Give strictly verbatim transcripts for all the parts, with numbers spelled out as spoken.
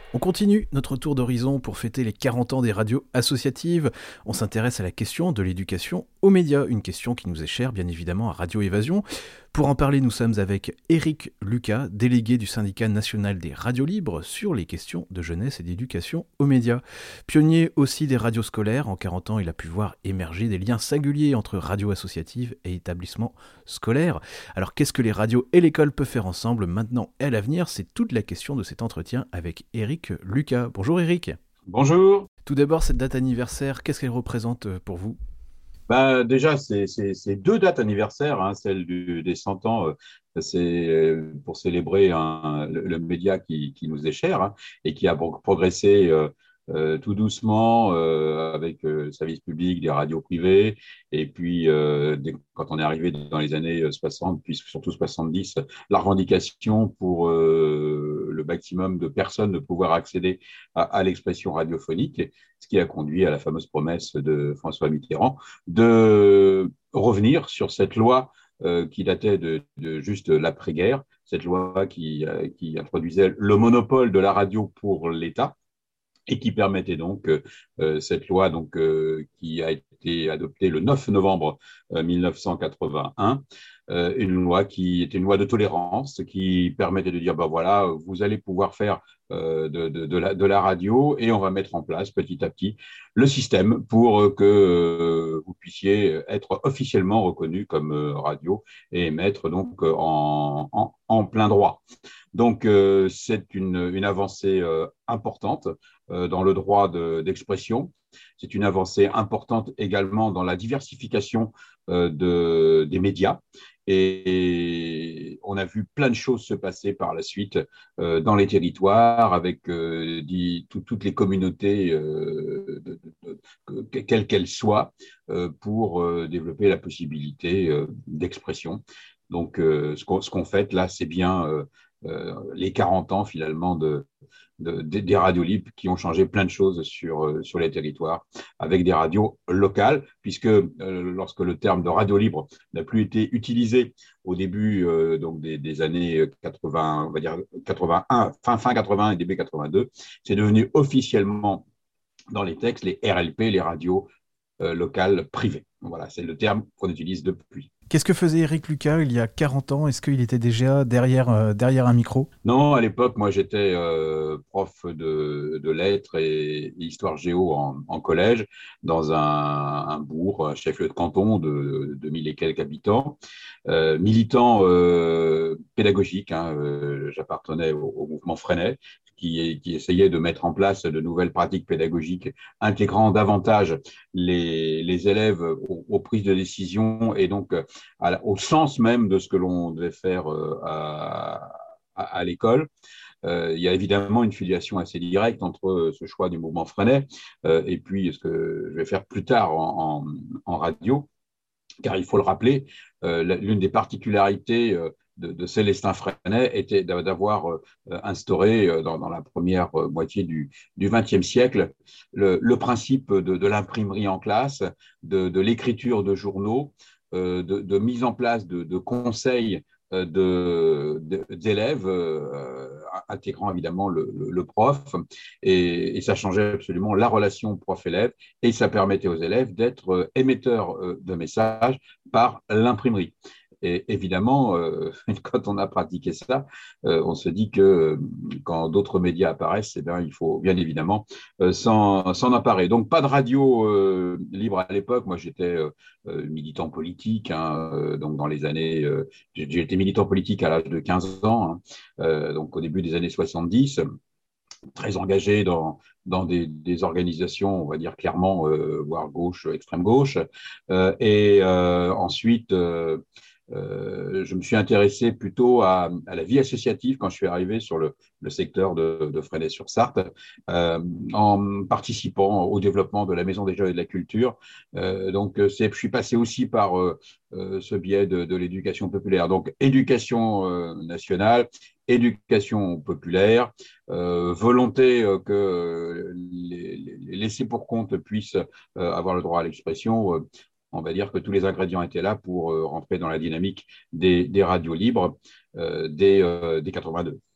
On continue notre tour d'horizon pour fêter les quarante ans des radios associatives. On s'intéresse à la question de l'éducation aux médias, une question qui nous est chère bien évidemment à Radio Évasion. Pour en parler, nous sommes avec Éric Lucas, délégué du syndicat national des radios libres sur les questions de jeunesse et d'éducation aux médias. Pionnier aussi des radios scolaires, en quarante ans il a pu voir émerger des liens singuliers entre radios associatives et établissements scolaires. Alors qu'est-ce que les radios et l'école peuvent faire ensemble maintenant et à l'avenir? C'est toute la question de cet entretien avec Éric Lucas. Bonjour Éric. Bonjour. Tout d'abord, cette date anniversaire, qu'est-ce qu'elle représente pour vous? Ben, déjà, c'est c'est- c'est deux dates anniversaires, hein, celle du, des cent ans, euh, c'est euh, pour célébrer un- le, le média qui, qui nous est cher, hein, et qui a pro- progressé euh, euh, tout doucement euh, avec euh, le service public, des radios privées, et puis euh, dès- quand on est arrivé dans les années soixante, puis surtout soixante-dix, la revendication pour euh, le maximum de personnes de pouvoir accéder à, à l'expression radiophonique, ce qui a conduit à la fameuse promesse de François Mitterrand de revenir sur cette loi euh, qui datait de, de juste l'après-guerre, cette loi qui, euh, qui introduisait le monopole de la radio pour l'État et qui permettait donc euh, cette loi donc euh, qui a été adoptée le neuf novembre euh, mille neuf cent quatre-vingt-un, euh, une loi qui était une loi de tolérance qui permettait de dire ben voilà, vous allez pouvoir faire euh, de, de, de, la, de la radio et on va mettre en place petit à petit le système pour que euh, vous puissiez être officiellement reconnu comme euh, radio et émettre donc en, en, en plein droit. Donc, euh, c'est une, une avancée euh, importante euh, dans le droit de, d'expression. C'est une avancée importante également dans la diversification euh, de, des médias. Et on a vu plein de choses se passer par la suite euh, dans les territoires avec euh, dit, tout, toutes les communautés, euh, de, de, de, quelles qu'elles soient, euh, pour euh, développer la possibilité euh, d'expression. Donc, euh, ce qu'on, ce qu'on fait là, c'est bien euh, euh, les quarante ans finalement de, de, de, des radios libres qui ont changé plein de choses sur, euh, sur les territoires avec des radios locales, puisque euh, lorsque le terme de radio libre n'a plus été utilisé au début euh, donc des, des années quatre-vingts, on va dire quatre-vingt-un, fin, fin quatre-vingts et début quatre-vingt-deux, c'est devenu officiellement dans les textes les R L P, les radios euh, locales privées. Voilà, c'est le terme qu'on utilise depuis. Qu'est-ce que faisait Éric Lucas il y a quarante ans? Est-ce qu'il était déjà derrière, euh, derrière un micro? Non, à l'époque, moi, j'étais euh, prof de, de lettres et histoire géo en, en collège, dans un, un bourg, un chef-lieu de canton de, de mille et quelques habitants, euh, militant euh, pédagogique. Hein, euh, j'appartenais au, au mouvement Freinet, qui, qui essayait de mettre en place de nouvelles pratiques pédagogiques intégrant davantage les, les élèves aux, aux prises de décision et donc à, au sens même de ce que l'on devait faire euh, à à, à l'école. Euh, il y a évidemment une filiation assez directe entre ce choix du mouvement Freinet euh, et puis ce que je vais faire plus tard en, en, en radio, car il faut le rappeler, euh, l'une des particularités euh, de, de Célestin Freinet était d'avoir euh, instauré euh, dans, dans la première euh, moitié du vingtième siècle le, le principe de, de l'imprimerie en classe, de, de l'écriture de journaux, euh, de, de mise en place de, de conseils euh, de, de, d'élèves, euh, intégrant évidemment le, le, le prof, et, et ça changeait absolument la relation prof-élève, et ça permettait aux élèves d'être émetteurs euh, de messages par l'imprimerie. Et évidemment, euh, quand on a pratiqué ça, euh, on se dit que euh, quand d'autres médias apparaissent, eh bien, il faut bien évidemment euh, s'en, s'en emparer. Donc, pas de radio euh, libre à l'époque. Moi, j'étais euh, militant politique, hein, euh, donc dans les années, euh, j'ai, j'ai été militant politique à l'âge de quinze ans, hein, euh, donc au début des années soixante-dix, très engagé dans, dans des, des organisations, on va dire clairement, euh, voire gauche, extrême gauche. Euh, et euh, ensuite, euh, euh, je me suis intéressé plutôt à, à la vie associative quand je suis arrivé sur le, le secteur de, de Fresnay-sur-Sarthe, euh, en participant au développement de la Maison des Jeux et de la Culture. Euh, donc, c'est, je suis passé aussi par euh, euh, ce biais de, de l'éducation populaire. Donc, éducation euh, nationale, éducation populaire, euh, volonté euh, que les, les laissés pour compte puissent euh, avoir le droit à l'expression. Euh, on va dire que tous les ingrédients étaient là pour euh, rentrer dans la dynamique des, des radios libres euh, dès, euh, dès quatre-vingt-deux.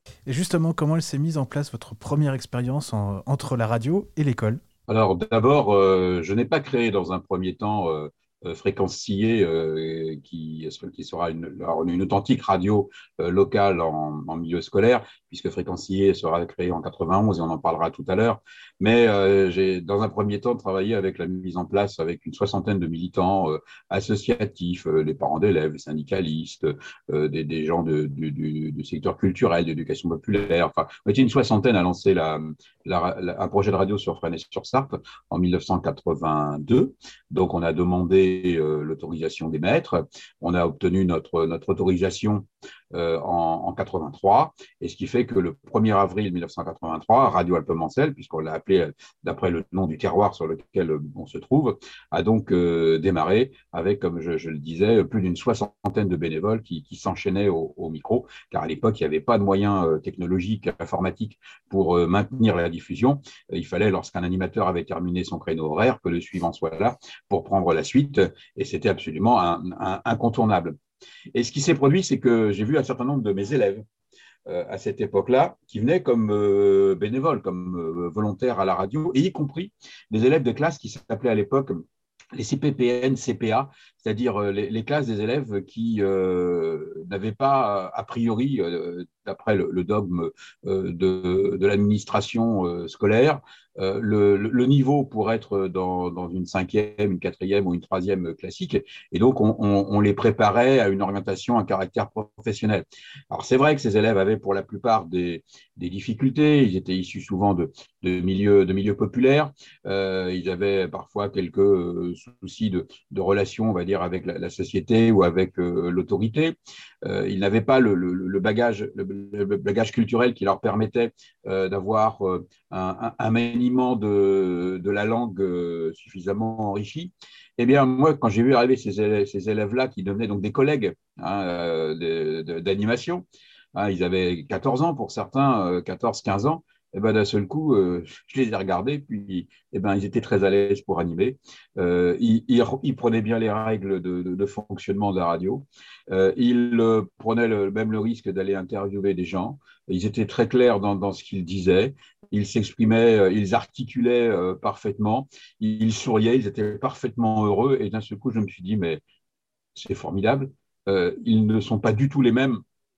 Et justement, comment elle s'est mise en place, votre première expérience en- entre la radio et l'école? Alors d'abord, euh, je n'ai pas créé dans un premier temps euh, euh, Fréquence Sillé, euh, qui, qui sera une, alors, une authentique radio euh, locale en, en milieu scolaire, puisque Fréquence Sillé sera créée en quatre-vingt-onze et on en parlera tout à l'heure. Mais euh, j'ai dans un premier temps travaillé avec la mise en place avec une soixantaine de militants euh, associatifs, euh, les parents d'élèves, les syndicalistes, euh, des, des gens de, du, du, du secteur culturel, d'éducation populaire. Enfin, on était une soixantaine à lancer la, la, la, un projet de radio sur Fresnay-sur-Sarthe en mille neuf cent quatre-vingt-deux. Donc, on a demandé euh, l'autorisation des maîtres. On a obtenu notre, notre autorisation euh, en, en quatre-vingt-trois. Et ce qui fait que le premier avril mille neuf cent quatre-vingt-trois, Radio Alpemancel, puisqu'on l'a appelé d'après le nom du terroir sur lequel on se trouve, a donc euh, démarré avec, comme je, je le disais, plus d'une soixantaine de bénévoles qui, qui s'enchaînaient au, au micro, car à l'époque, il n'y avait pas de moyens euh, technologiques, informatiques pour euh, maintenir la diffusion. Il fallait, lorsqu'un animateur avait terminé son créneau horaire, que le suivant soit là pour prendre la suite, et c'était absolument un, un, incontournable. Et ce qui s'est produit, c'est que j'ai vu un certain nombre de mes élèves euh, à cette époque-là qui venaient comme euh, bénévoles, comme euh, volontaires à la radio, et y compris des élèves de classe qui s'appelaient à l'époque les C P P N, C P A, c'est-à-dire les, les classes des élèves qui euh, n'avaient pas, a priori, euh, d'après le, le dogme euh, de, de l'administration euh, scolaire, euh, le, le niveau pour être dans, dans une cinquième, une quatrième ou une troisième classique. Et donc, on, on, on les préparait à une orientation à caractère professionnel. Alors, c'est vrai que ces élèves avaient pour la plupart des, des difficultés. Ils étaient issus souvent de, de, milieux, de milieux populaires. Euh, ils avaient parfois quelques euh, soucis de, de relations, on va dire, avec la, la société ou avec euh, l'autorité. Euh, ils n'avaient pas le, le, le, bagage, le, le bagage culturel qui leur permettait euh, d'avoir euh, un, un, un maniement de, de la langue euh, suffisamment enrichi. Eh bien, moi, quand j'ai vu arriver ces, élèves, ces élèves-là qui devenaient donc des collègues hein, euh, de, de, d'animation, hein, ils avaient quatorze ans pour certains, euh, quatorze quinze ans, et ben d'un seul coup, euh, je les ai regardés, puis eh ben, ils étaient très à l'aise pour animer. Euh, ils, ils, ils prenaient bien les règles de, de, de fonctionnement de la radio. Euh, ils euh, prenaient le, même le risque d'aller interviewer des gens. Ils étaient très clairs dans, dans ce qu'ils disaient. Ils s'exprimaient, euh, ils articulaient euh, parfaitement. Ils souriaient, ils étaient parfaitement heureux. Et d'un seul coup, je me suis dit, mais c'est formidable. Euh, ils ne sont pas du tout les mêmes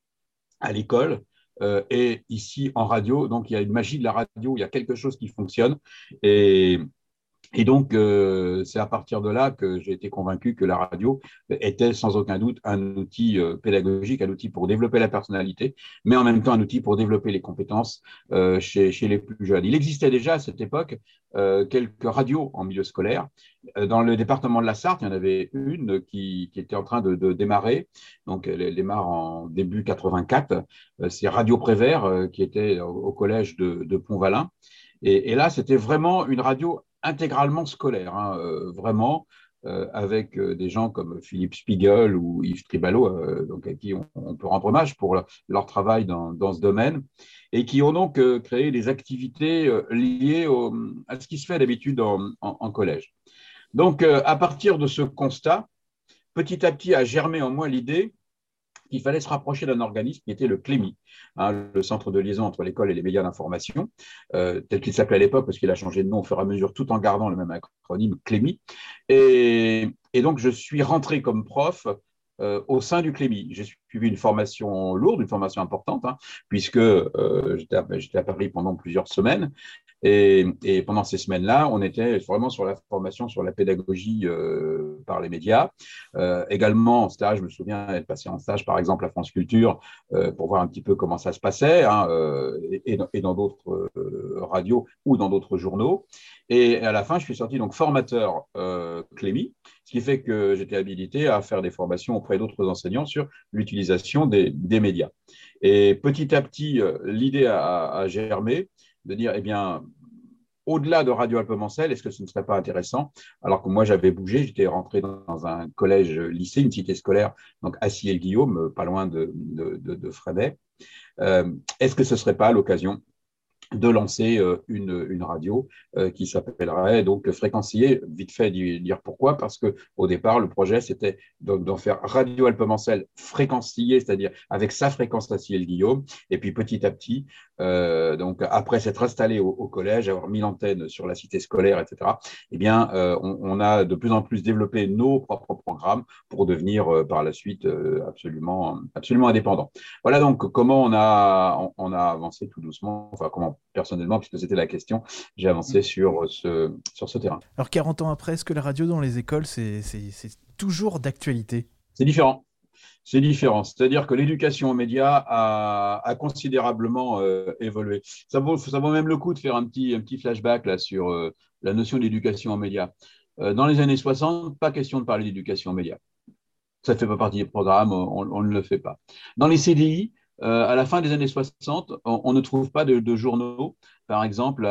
à l'école euh, et ici en radio. Donc, il y a une magie de la radio, il y a quelque chose qui fonctionne. Et, et donc, euh, c'est à partir de là que j'ai été convaincu que la radio était sans aucun doute un outil euh, pédagogique, un outil pour développer la personnalité, mais en même temps un outil pour développer les compétences euh, chez, chez les plus jeunes. Il existait déjà à cette époque euh, quelques radios en milieu scolaire. Euh, dans le département de la Sarthe, il y en avait une qui, qui était en train de, de démarrer. Donc, elle, elle démarre en début quatre-vingt-quatre. Euh, c'est Radio Prévert euh, qui était au, au collège de, de Pont-Valin. Et, et là, c'était vraiment une radio intégralement scolaire, hein, euh, vraiment, euh, avec euh, des gens comme Philippe Spiegel ou Yves Tribalo, euh, donc à qui on, on peut rendre hommage pour leur, leur travail dans, dans, ce domaine, et qui ont donc euh, créé des activités euh, liées au, à ce qui se fait d'habitude en, en, en collège. Donc, euh, à partir de ce constat, petit à petit a germé en moi l'idée qu'il fallait se rapprocher d'un organisme qui était le CLEMI, hein, le centre de liaison entre l'école et les médias d'information, euh, tel qu'il s'appelait à l'époque, parce qu'il a changé de nom au fur et à mesure, tout en gardant le même acronyme CLEMI. Et, et donc, je suis rentré comme prof euh, au sein du CLEMI. J'ai suivi une formation lourde, une formation importante, hein, puisque euh, j'étais à, j'étais à Paris pendant plusieurs semaines. Et, et, pendant ces semaines-là, on était vraiment sur la formation, sur la pédagogie euh, par les médias. Euh, également en stage, je me souviens être passé en stage, par exemple, à France Culture, euh, pour voir un petit peu comment ça se passait, hein, euh, et, et dans d'autres euh, radios ou dans d'autres journaux. Et à la fin, je suis sorti donc formateur euh, Clémy, ce qui fait que j'étais habilité à faire des formations auprès d'autres enseignants sur l'utilisation des, des médias. Et petit à petit, euh, l'idée a, a germé de dire, eh bien, au-delà de Radio Alpemancel, est-ce que ce ne serait pas intéressant, alors que moi j'avais bougé, j'étais rentré dans un collège-lycée, une cité scolaire, donc à Sillé-le-Guillaume, pas loin de, de, de, de Fresnay, euh, est-ce que ce ne serait pas l'occasion de lancer euh, une, une radio euh, qui s'appellerait donc Fréquencier. Vite fait dire pourquoi, parce que au départ le projet c'était d'en faire Radio Alpemancel Fréquencier, c'est-à-dire avec sa fréquence Laciel Guillaume, et puis petit à petit, euh, donc après s'être installé au, au collège, avoir mis l'antenne sur la cité scolaire, et cetera. Eh bien, euh, on, on a de plus en plus développé nos propres programmes pour devenir euh, par la suite euh, absolument, absolument indépendant. Voilà donc comment on a, on, on a avancé tout doucement, enfin comment personnellement, puisque c'était la question, j'ai avancé sur ce, sur ce terrain. Alors quarante ans après, est-ce que la radio dans les écoles, c'est, c'est, c'est toujours d'actualité? C'est différent. C'est différent. C'est-à-dire que l'éducation aux médias a, a considérablement euh, évolué. Ça vaut, ça vaut même le coup de faire un petit, un petit flashback là, sur euh, la notion d'éducation aux médias. Euh, dans les années soixante, pas question de parler d'éducation aux médias. Ça ne fait pas partie des programmes, on, on ne le fait pas. Dans les C D I, euh, à la fin des années soixante, on, on ne trouve pas de, de journaux, par exemple,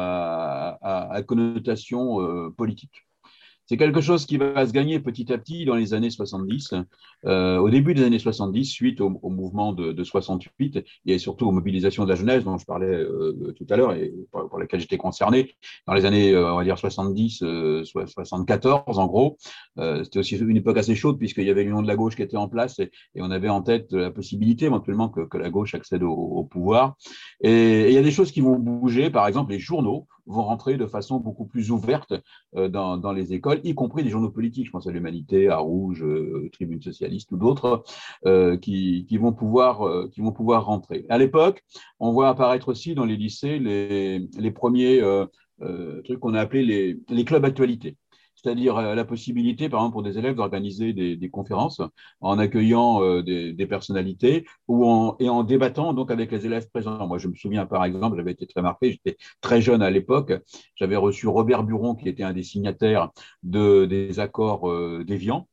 à, à, à connotation euh, politique. C'est quelque chose qui va se gagner petit à petit dans les années soixante-dix. Euh, au début des années soixante-dix, suite au, au mouvement de, de soixante-huit et surtout aux mobilisations de la jeunesse dont je parlais euh, tout à l'heure et pour, pour lesquelles j'étais concerné, dans les années, euh, on va dire, soixante-dix, euh, soixante-quatorze en gros. Euh, c'était aussi une époque assez chaude puisqu'il y avait l'Union de la gauche qui était en place et, et on avait en tête la possibilité éventuellement que, que la gauche accède au, au pouvoir. Et il y a des choses qui vont bouger, par exemple, les journaux vont rentrer de façon beaucoup plus ouverte euh, dans, dans les écoles, y compris des journaux politiques. Je pense à l'Humanité, à Rouge, euh, Tribune socialiste ou d'autres euh, qui, qui, vont pouvoir, euh, qui vont pouvoir rentrer. À l'époque, on voit apparaître aussi dans les lycées les, les premiers euh, euh, trucs qu'on a appelés les, les clubs actualités. C'est-à-dire la possibilité, par exemple, pour des élèves d'organiser des, des conférences en accueillant euh, des, des personnalités ou en, et en débattant donc avec les élèves présents. Moi, je me souviens, par exemple, j'avais été très marqué, j'étais très jeune à l'époque, j'avais reçu Robert Buron, qui était un des signataires de, des accords euh, d'Évian,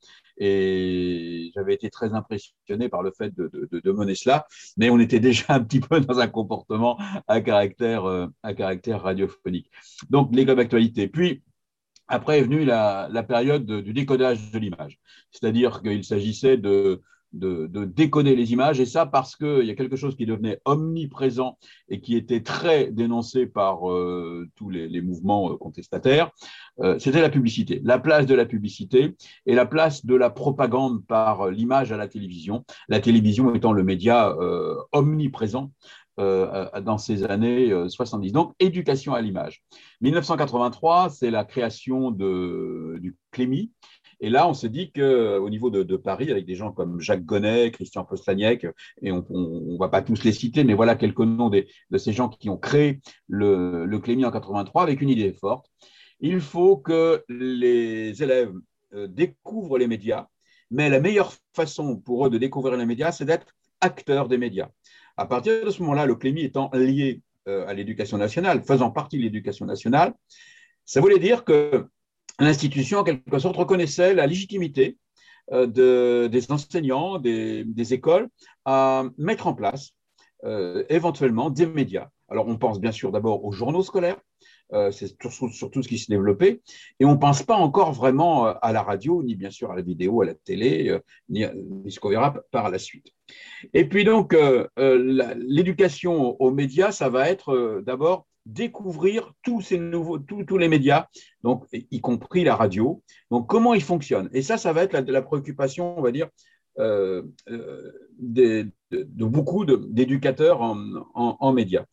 et j'avais été très impressionné par le fait de, de, de mener cela, mais on était déjà un petit peu dans un comportement à caractère, euh, à caractère radiophonique. Donc, les clubs actualités. Puis, après est venue la, la période de, du décodage de l'image, c'est-à-dire qu'il s'agissait de, de, de décoder les images, et ça parce qu'il y a quelque chose qui devenait omniprésent et qui était très dénoncé par euh, tous les, les mouvements contestataires, euh, c'était la publicité, la place de la publicité et la place de la propagande par l'image à la télévision, la télévision étant le média euh, omniprésent Euh, dans ces années euh, soixante-dix. Donc, éducation à l'image. mille neuf cent quatre-vingt-trois, c'est la création de, du Clémy. Et là, on s'est dit qu'au niveau de, de Paris, avec des gens comme Jacques Gonnet, Christian Postaniek, et on ne va pas tous les citer, mais voilà quelques noms des, de ces gens qui ont créé le, le Clémy en quatre-vingt-trois avec une idée forte. Il faut que les élèves euh, découvrent les médias, mais la meilleure façon pour eux de découvrir les médias, c'est d'être acteurs des médias. À partir de ce moment-là, le Clémy étant lié euh, à l'éducation nationale, faisant partie de l'éducation nationale, ça voulait dire que l'institution, en quelque sorte, reconnaissait la légitimité euh, de, des enseignants, des, des, écoles, à mettre en place euh, éventuellement des médias. Alors, on pense bien sûr d'abord aux journaux scolaires, euh, c'est surtout, surtout ce qui s'est développé, et on ne pense pas encore vraiment à la radio, ni bien sûr à la vidéo, à la télé, euh, ni, à, ni ce qu'on verra par la suite. Et puis donc, euh, euh, l'éducation aux médias, ça va être euh, d'abord découvrir tous ces nouveaux, tous, tous les médias, donc y compris la radio. Donc, comment ils fonctionnent. Et ça, ça va être la, la préoccupation, on va dire, euh, euh, de, de, de beaucoup d'éducateurs en, en, en médias.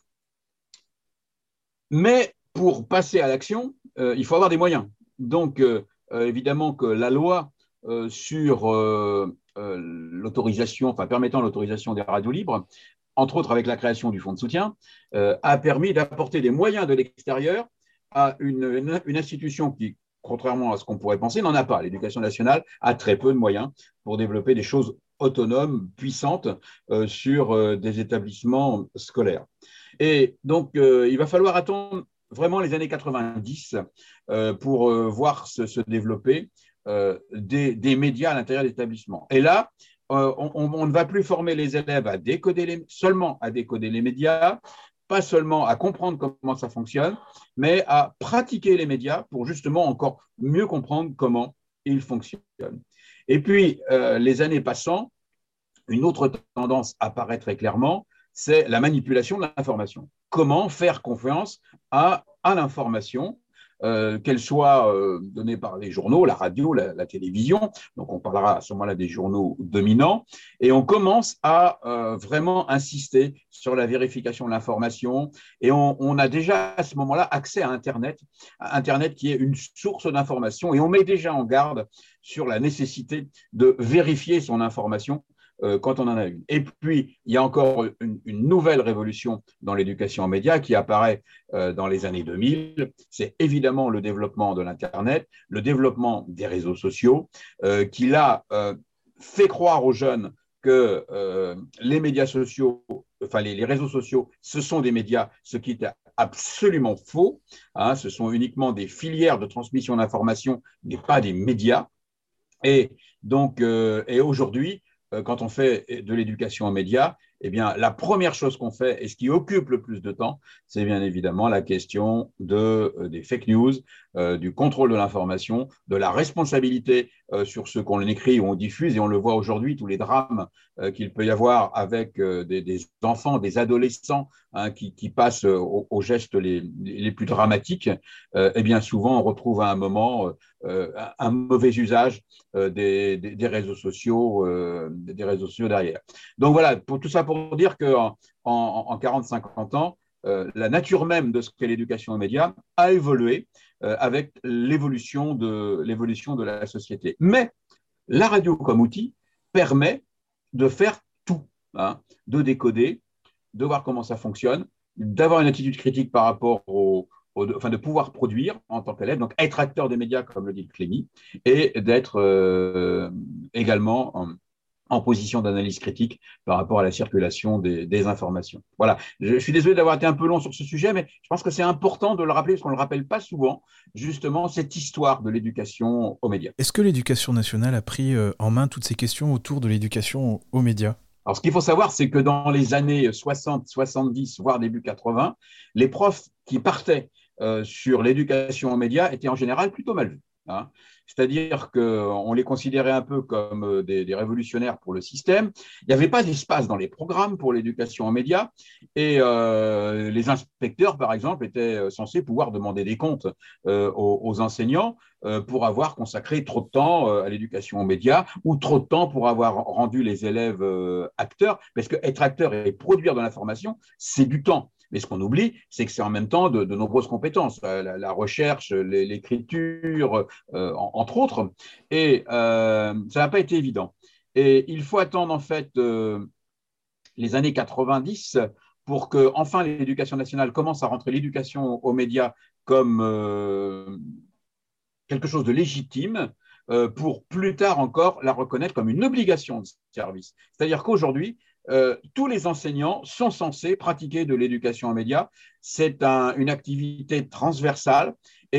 Mais pour passer à l'action, euh, il faut avoir des moyens. Donc, euh, évidemment que la loi euh, sur euh, euh, l'autorisation, enfin permettant l'autorisation des radios libres, entre autres avec la création du fonds de soutien, euh, a permis d'apporter des moyens de l'extérieur à une, une, une institution qui, contrairement à ce qu'on pourrait penser, n'en a pas. L'éducation nationale a très peu de moyens pour développer des choses autonomes, puissantes euh, sur euh, des établissements scolaires. Et donc, euh, il va falloir attendre vraiment les années quatre-vingt-dix euh, pour euh, voir se, se développer euh, des, des médias à l'intérieur des établissements. Et là, euh, on, on ne va plus former les élèves à décoder les, seulement à décoder les médias, pas seulement à comprendre comment ça fonctionne, mais à pratiquer les médias pour justement encore mieux comprendre comment ils fonctionnent. Et puis, euh, les années passant, une autre tendance apparaît très clairement, c'est la manipulation de l'information. Comment faire confiance à, à l'information, euh, qu'elle soit euh, donnée par les journaux, la radio, la, la télévision. Donc, on parlera à ce moment-là des journaux dominants. Et on commence à euh, vraiment insister sur la vérification de l'information. Et on, on a déjà à ce moment-là accès à Internet, à Internet qui est une source d'information. Et on met déjà en garde sur la nécessité de vérifier son information quand on en a une. Et puis, il y a encore une, une nouvelle révolution dans l'éducation aux médias qui apparaît euh, dans les années deux mille. C'est évidemment le développement de l'Internet, le développement des réseaux sociaux, euh, qui là euh, fait croire aux jeunes que euh, les médias sociaux, enfin les, les réseaux sociaux, ce sont des médias, ce qui est absolument faux. Hein, ce sont uniquement des filières de transmission d'informations, mais pas des médias. Et donc, euh, et aujourd'hui, quand on fait de l'éducation aux médias, eh bien, la première chose qu'on fait, et ce qui occupe le plus de temps, c'est bien évidemment la question de, euh, des fake news, euh, du contrôle de l'information, de la responsabilité euh, sur ce qu'on écrit ou on diffuse. Et on le voit aujourd'hui, tous les drames euh, qu'il peut y avoir avec euh, des, des enfants, des adolescents hein, qui, qui passent aux, aux gestes les, les plus dramatiques. Euh, eh bien, souvent, on retrouve à un moment euh, un mauvais usage euh, des, des, des réseaux sociaux, euh, des réseaux sociaux derrière. Donc voilà, pour tout ça pour dire qu'en en, en quarante à cinquante ans, euh, la nature même de ce qu'est l'éducation aux médias a évolué euh, avec l'évolution de, l'évolution de la société. Mais la radio comme outil permet de faire tout, hein, de décoder, de voir comment ça fonctionne, d'avoir une attitude critique par rapport au, au de, enfin de pouvoir produire en tant qu'élève, donc être acteur des médias, comme le dit Clémy, et d'être euh, également en, en position d'analyse critique par rapport à la circulation des, des informations. Voilà, je, je suis désolé d'avoir été un peu long sur ce sujet, mais je pense que c'est important de le rappeler, parce qu'on ne le rappelle pas souvent, justement, cette histoire de l'éducation aux médias. Est-ce que l'éducation nationale a pris en main toutes ces questions autour de l'éducation aux médias ? Alors, ce qu'il faut savoir, c'est que dans les années soixante, soixante-dix, voire début quatre-vingts, les profs qui partaient euh, sur l'éducation aux médias étaient en général plutôt mal vus. Hein. C'est-à-dire qu'on les considérait un peu comme des, des révolutionnaires pour le système. Il n'y avait pas d'espace dans les programmes pour l'éducation aux médias. Et euh, les inspecteurs, par exemple, étaient censés pouvoir demander des comptes euh, aux, aux enseignants euh, pour avoir consacré trop de temps euh, à l'éducation aux médias ou trop de temps pour avoir rendu les élèves euh, acteurs. Parce qu'être acteur et produire de l'information, c'est du temps. Mais ce qu'on oublie, c'est que c'est en même temps de, de nombreuses compétences, la, la recherche, l'écriture, euh, entre autres. Et euh, ça n'a pas été évident. Et il faut attendre en fait euh, les années quatre-vingt-dix pour que enfin l'éducation nationale commence à rentrer l'éducation aux médias comme euh, quelque chose de légitime, pour plus tard encore la reconnaître comme une obligation de service. C'est-à-dire qu'aujourd'hui, euh, tous les enseignants sont censés pratiquer de l'éducation aux médias. C'est un, une activité transversale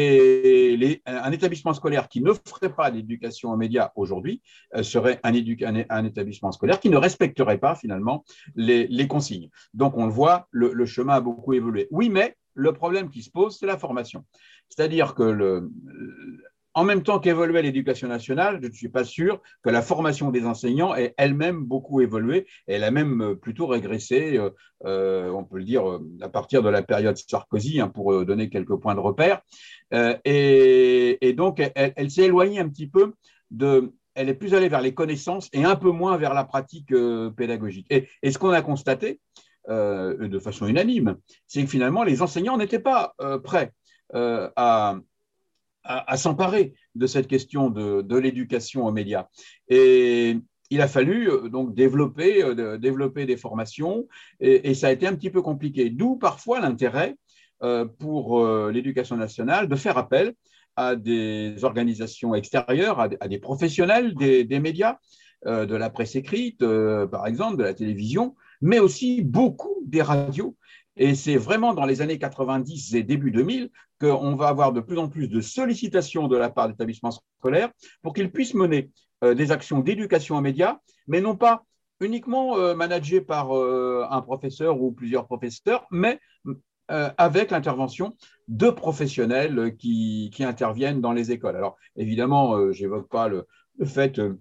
et les, un établissement scolaire qui ne ferait pas d'éducation aux médias aujourd'hui euh, serait un, un, un établissement scolaire qui ne respecterait pas finalement les, les consignes. Donc on le voit, le, le chemin a beaucoup évolué. Oui, mais le problème qui se pose, c'est la formation. C'est-à-dire que le, en même temps qu'évoluait l'éducation nationale, je ne suis pas sûr que la formation des enseignants ait elle-même beaucoup évolué. Elle a même plutôt régressé, euh, on peut le dire, à partir de la période Sarkozy, hein, pour donner quelques points de repère. Euh, et, et donc, elle, elle s'est éloignée un petit peu de... Elle est plus allée vers les connaissances et un peu moins vers la pratique euh, pédagogique. Et, et ce qu'on a constaté, euh, de façon unanime, c'est que finalement, les enseignants n'étaient pas euh, prêts euh, à... à, à s'emparer de cette question de, de l'éducation aux médias. Et il a fallu euh, donc développer, euh, développer des formations et, et ça a été un petit peu compliqué. D'où parfois l'intérêt euh, pour euh, l'éducation nationale de faire appel à des organisations extérieures, à, à des professionnels des, des médias, euh, de la presse écrite, euh, par exemple, de la télévision, mais aussi beaucoup des radios. Et c'est vraiment dans les années quatre-vingt-dix et début deux mille qu'on va avoir de plus en plus de sollicitations de la part d'établissements scolaires pour qu'ils puissent mener euh, des actions d'éducation aux médias, mais non pas uniquement euh, managées par euh, un professeur ou plusieurs professeurs, mais euh, avec l'intervention de professionnels qui, qui interviennent dans les écoles. Alors, évidemment, euh, je n'évoque pas le, le fait... Euh,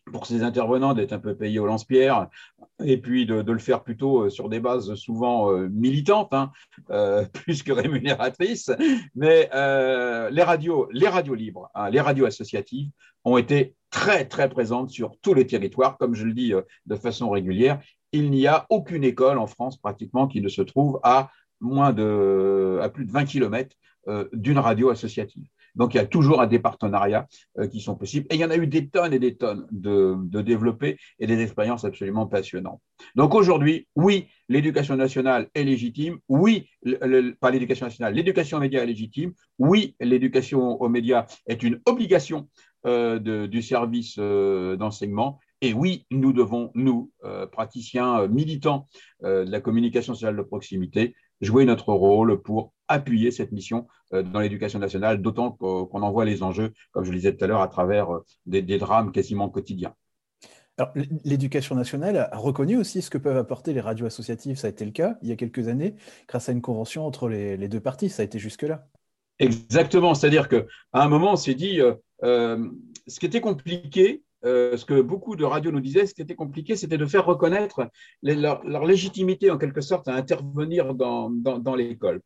pour ces intervenants d'être un peu payés au lance-pierre et puis de, de le faire plutôt sur des bases souvent euh, militantes, hein, euh, plus que rémunératrices. Mais euh, les radios, les radios libres, hein, les radios associatives ont été très, très présentes sur tous les territoires, comme je le dis euh, de façon régulière. Il n'y a aucune école en France pratiquement qui ne se trouve à moins de, à plus de vingt kilomètres euh, d'une radio associative. Donc, il y a toujours des partenariats euh, qui sont possibles. Et il y en a eu des tonnes et des tonnes de, de développés et des expériences absolument passionnantes. Donc, aujourd'hui, oui, l'éducation nationale est légitime. Oui, le, le, pas l'éducation nationale, l'éducation aux médias est légitime. Oui, l'éducation aux médias est une obligation euh, de, du service euh, d'enseignement. Et oui, nous devons, nous, euh, praticiens, euh, militants euh, de la communication sociale de proximité, jouer notre rôle pour appuyer cette mission euh, dans l'éducation nationale, d'autant qu'on en voit les enjeux, comme je le disais tout à l'heure, à travers euh, des, des drames quasiment quotidiens. Alors, l'éducation nationale a reconnu aussi ce que peuvent apporter les radios associatives. Ça a été le cas il y a quelques années, grâce à une convention entre les, les deux parties. Ça a été jusque-là. Exactement, c'est-à-dire qu'à un moment, on s'est dit, euh, euh, ce qui était compliqué, euh, ce que beaucoup de radios nous disaient, ce qui était compliqué, c'était de faire reconnaître les, leur, leur, légitimité, en quelque sorte, à intervenir dans, dans, dans l'école.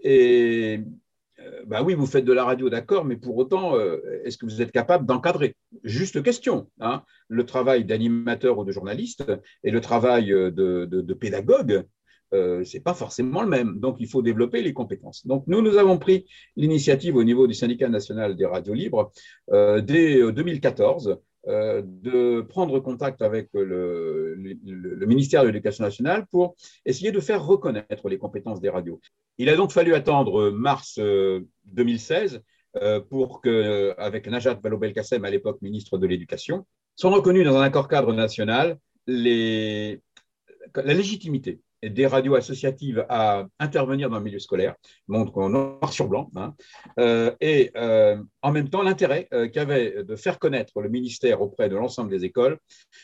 Et euh, bah oui, vous faites de la radio, d'accord, mais pour autant, euh, est-ce que vous êtes capable d'encadrer? Juste question, hein, le travail d'animateur ou de journaliste et le travail de, de, de pédagogue, euh, ce n'est pas forcément le même. Donc, il faut développer les compétences. Donc, nous, nous avons pris l'initiative au niveau du syndicat national des radios libres euh, dès deux mille quatorze euh, de prendre contact avec le, le, le ministère de l'Éducation nationale pour essayer de faire reconnaître les compétences des radios. Il a donc fallu attendre mars euh, deux mille seize euh, pour que, avec Najat Vallaud-Belkacem, à l'époque ministre de l'Éducation, soient reconnus dans un accord cadre national les, la légitimité des radios associatives à intervenir dans le milieu scolaire, montre qu'on noir sur blanc, hein, euh, et euh, en même temps l'intérêt euh, qu'avait de faire connaître le ministère auprès de l'ensemble des écoles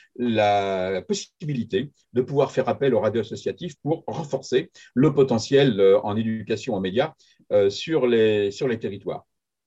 la possibilité de pouvoir faire appel aux radios associatives pour renforcer le potentiel euh, en éducation aux médias euh, sur, les, sur les territoires.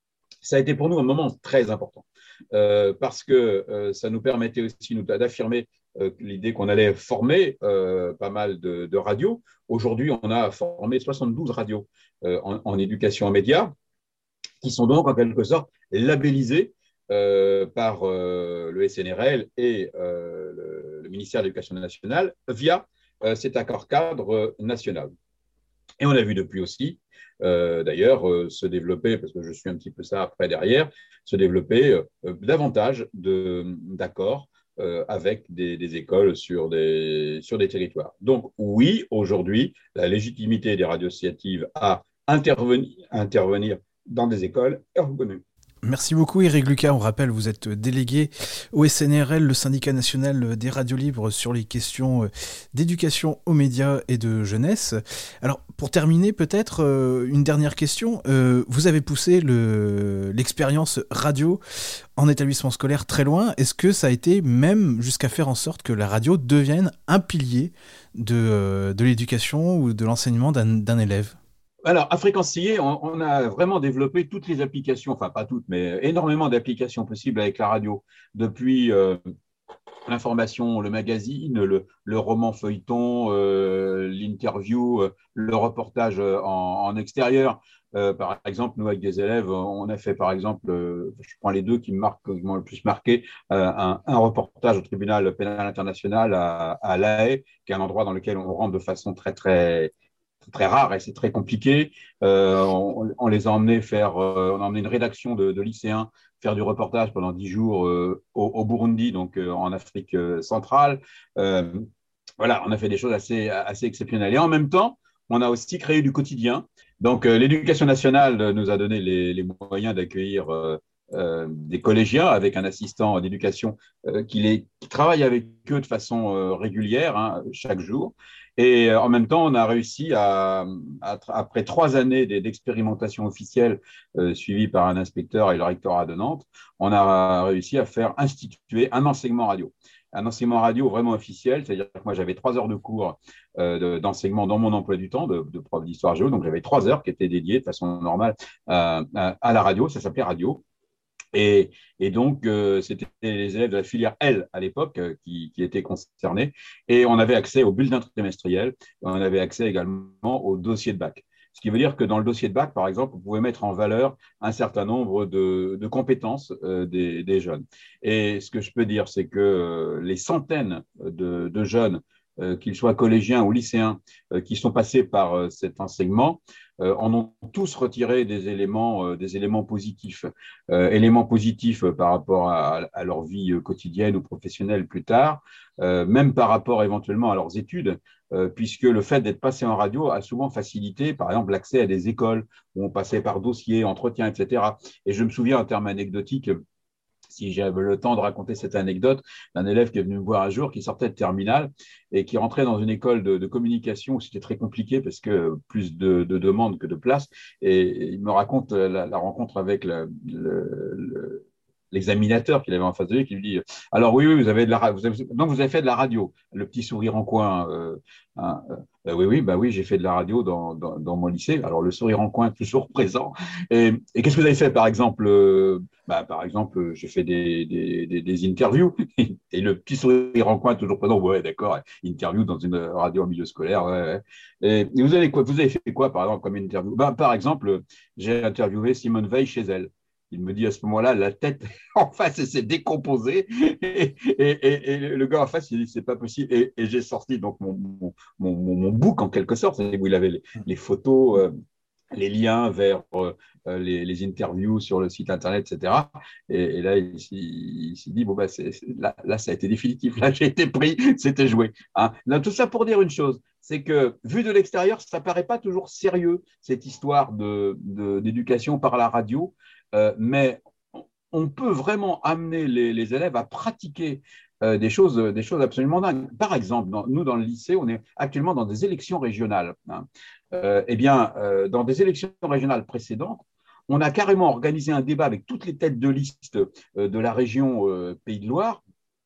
Ça a été pour nous un moment très important euh, parce que euh, ça nous permettait aussi nous, d'affirmer euh, l'idée qu'on allait former euh, pas mal de, de radios. Aujourd'hui, on a formé soixante-douze radios euh, en, en éducation aux médias qui sont donc en quelque sorte labellisées euh, par euh, le S N R L et euh, le, le ministère de l'Éducation nationale via euh, cet accord cadre national. Et on a vu depuis aussi, euh, d'ailleurs, euh, se développer, parce que je suis un petit peu ça après derrière, se développer euh, davantage de, d'accords euh, avec des, des écoles sur des, sur des territoires. Donc oui, aujourd'hui, la légitimité des radios associatives à intervenir, à intervenir dans des écoles est reconnue. Merci beaucoup Eric Lucas, on rappelle, vous êtes délégué au S N R L, le syndicat national des radios libres sur les questions d'éducation aux médias et de jeunesse. Alors pour terminer peut-être, une dernière question, vous avez poussé le, l'expérience radio en établissement scolaire très loin, est-ce que ça a été même jusqu'à faire en sorte que la radio devienne un pilier de, de l'éducation ou de l'enseignement d'un, d'un élève ? Alors, à Fréquence I A, on, on a vraiment développé toutes les applications, enfin pas toutes, mais énormément d'applications possibles avec la radio, depuis euh, l'information, le magazine, le, le roman feuilleton, euh, l'interview, euh, le reportage en, en extérieur. Euh, par exemple, nous, avec des élèves, on a fait, par exemple, euh, je prends les deux qui me marquent, qui m'ont le plus marqué, euh, un, un reportage au tribunal pénal international à, à La Haye, qui est un endroit dans lequel on rentre de façon très, très très rare et c'est très compliqué. Euh, on, on, les a emmenés faire, euh, on a emmené une rédaction de, de lycéens faire du reportage pendant dix jours euh, au, au Burundi, donc euh, en Afrique euh, centrale. Euh, voilà, on a fait des choses assez, assez exceptionnelles. Et en même temps, on a aussi créé du quotidien. Donc, euh, l'éducation nationale nous a donné les, les moyens d'accueillir euh, euh, des collégiens avec un assistant d'éducation euh, qui, les, qui travaille avec eux de façon euh, régulière, hein, chaque jour. Et en même temps, on a réussi à, à après trois années d'expérimentation officielle euh, suivie par un inspecteur et le rectorat de Nantes, on a réussi à faire instituer un enseignement radio. Un enseignement radio vraiment officiel, c'est-à-dire que moi j'avais trois heures de cours euh, d'enseignement dans mon emploi du temps de, de prof d'histoire géo, donc j'avais trois heures qui étaient dédiées de façon normale à, à, à la radio, ça s'appelait radio. Et, et donc, euh, c'était les élèves de la filière L à l'époque euh, qui, qui étaient concernés. Et on avait accès au bulletin trimestriel, on avait accès également au dossier de bac. Ce qui veut dire que dans le dossier de bac, par exemple, on pouvait mettre en valeur un certain nombre de, de compétences euh, des, des jeunes. Et ce que je peux dire, c'est que euh, les centaines de, de jeunes, euh, qu'ils soient collégiens ou lycéens, euh, qui sont passés par euh, cet enseignement, euh, en ont tous retiré des éléments, euh, des éléments positifs. Euh, éléments positifs euh, par rapport à, à leur vie euh, quotidienne ou professionnelle plus tard, euh, même par rapport éventuellement à leurs études, euh, puisque le fait d'être passé en radio a souvent facilité, par exemple, l'accès à des écoles où on passait par dossier, entretien, et cetera. Et je me souviens, en termes anecdotiques, si j'avais le temps de raconter cette anecdote d'un élève qui est venu me voir un jour, qui sortait de terminale et qui rentrait dans une école de, de communication où c'était très compliqué parce que plus de, de demandes que de places. Et, et il me raconte la, la rencontre avec le, le, le l'examinateur qu'il avait en face de lui, qui lui dit alors oui, oui, vous avez de la vous avez, donc vous avez fait de la radio, le petit sourire en coin. Euh, hein, euh, oui, oui, bah oui, j'ai fait de la radio dans, dans, dans mon lycée. Alors le sourire en coin toujours présent. Et, et qu'est-ce que vous avez fait, par exemple euh, bah, par exemple, j'ai fait des, des, des, des interviews et le petit sourire en coin toujours présent. Ouais, d'accord, interview dans une radio en milieu scolaire. Ouais, ouais. Et, et vous avez quoi Vous avez fait quoi, par exemple, comme interview bah, par exemple, j'ai interviewé Simone Veil chez elle. Il me dit à ce moment-là, la tête en face s'est décomposée et, et, et, et le gars en face, il dit c'est pas possible. Et, et j'ai sorti donc mon, mon, mon, mon book en quelque sorte, où il avait les, les photos, euh, les liens vers euh, les, les interviews sur le site internet, et cetera. Et, et là, il, il, il s'est dit bon bah c'est, c'est, là, là, ça a été définitif. Là, j'ai été pris, c'était joué. Hein. Là, tout ça pour dire une chose, c'est que vu de l'extérieur, ça paraît pas toujours sérieux cette histoire de, de, d'éducation par la radio. Euh, mais on peut vraiment amener les, les élèves à pratiquer euh, des, choses, des choses absolument dingues. Par exemple, dans, nous, dans le lycée, on est actuellement dans des élections régionales. Hein. Euh, eh bien, euh, dans des élections régionales précédentes, on a carrément organisé un débat avec toutes les têtes de liste euh, de la région euh, Pays de Loire.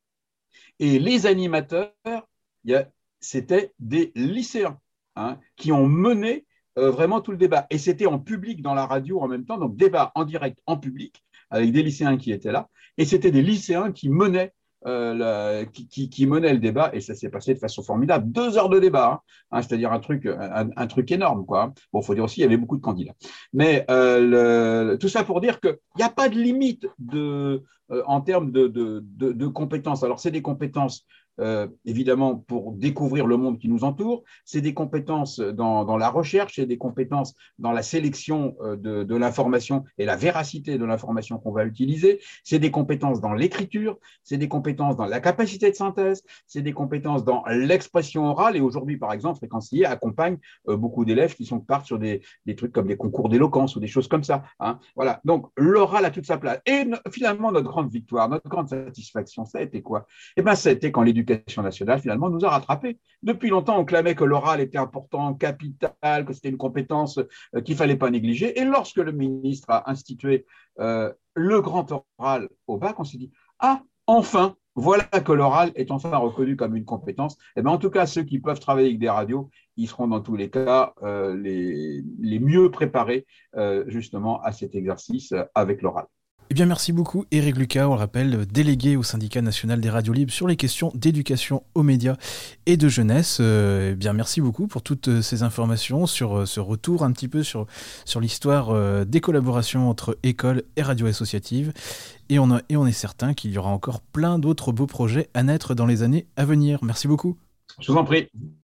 Et les animateurs, y a, c'était des lycéens hein, qui ont mené Euh, vraiment tout le débat. Et c'était en public dans la radio en même temps, donc débat en direct en public avec des lycéens qui étaient là. Et c'était des lycéens qui menaient, euh, la, qui, qui, qui menaient le débat et ça s'est passé de façon formidable. Deux heures de débat, hein, hein, c'est-à-dire un truc, un, un truc énorme. Quoi. Bon, il faut dire aussi, il y avait beaucoup de candidats. Mais euh, le, tout ça pour dire qu'il n'y a pas de limite de, euh, en termes de, de, de, de compétences. Alors, c'est des compétences Euh, évidemment pour découvrir le monde qui nous entoure, c'est des compétences dans, dans la recherche, c'est des compétences dans la sélection euh, de, de l'information et la véracité de l'information qu'on va utiliser, c'est des compétences dans l'écriture, c'est des compétences dans la capacité de synthèse, c'est des compétences dans l'expression orale. Et aujourd'hui, par exemple, Fréquencier accompagne euh, beaucoup d'élèves qui sont, partent sur des, des trucs comme des concours d'éloquence ou des choses comme ça. Hein. Voilà. Donc, l'oral a toute sa place. Et no, finalement, notre grande victoire, notre grande satisfaction, ça a été quoi? Eh bien, ça a été quand l'éducation nationale, finalement, nous a rattrapés. Depuis longtemps, on clamait que l'oral était important, capital, que c'était une compétence euh, qu'il ne fallait pas négliger. Et lorsque le ministre a institué euh, le grand oral au bac, on s'est dit, ah, enfin, voilà que l'oral est enfin reconnu comme une compétence. Et bien, en tout cas, ceux qui peuvent travailler avec des radios, ils seront dans tous les cas euh, les, les mieux préparés euh, justement à cet exercice avec l'oral. Eh bien, merci beaucoup, Éric Lucas, on le rappelle, délégué au syndicat national des radios libres sur les questions d'éducation aux médias et de jeunesse. Euh, eh bien, merci beaucoup pour toutes ces informations, sur euh, ce retour un petit peu sur, sur l'histoire euh, des collaborations entre écoles et radios associatives. Et on, a, et on est certain qu'il y aura encore plein d'autres beaux projets à naître dans les années à venir. Merci beaucoup. Je vous en prie.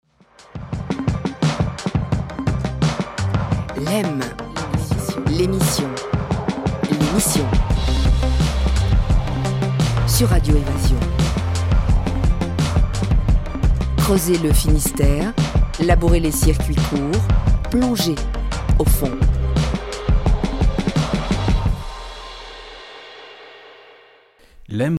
L E M, l'émission. L'émission. Sur Radio Évasion. Creuser le Finistère, labourer les circuits courts, plonger au fond. L E M